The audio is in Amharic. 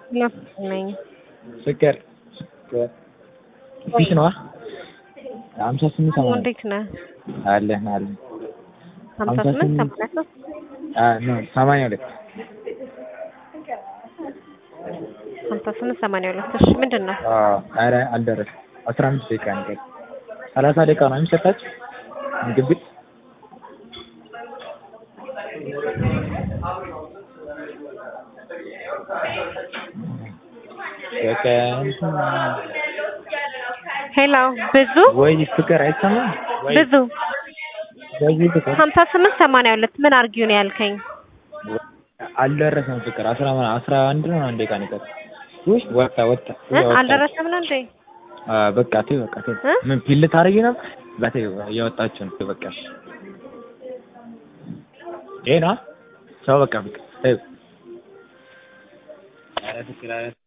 ነኝ ፍቅር ፊሽ ነው 58 80 እንዴት ነህ? አለን 58 83 ነው 82 58 82 እሺ ምንድነው? ኧረ አልደረሰም 15 ደቂቃ ነው 30 ደቂቃ ነው የሚሰጣችሁ ምግብ ቤት ሄሎ ብዙ ወይ ፍቅር አይሰማም ብዙ 58 82 ምን አርጊው ነው ያልከኝ? አልደረሰም ፍቅር 11 ነው አንዴ ቀን ይቀር ወይ ወጣ አልደረሰም ነው እንዴ? በቃ ተይ ምን ፊል ታረጊ ነው በተይ እያወጣችሁ ነው በቃ ኤና ሰው በቃ ተይ ኧረ ፍቅር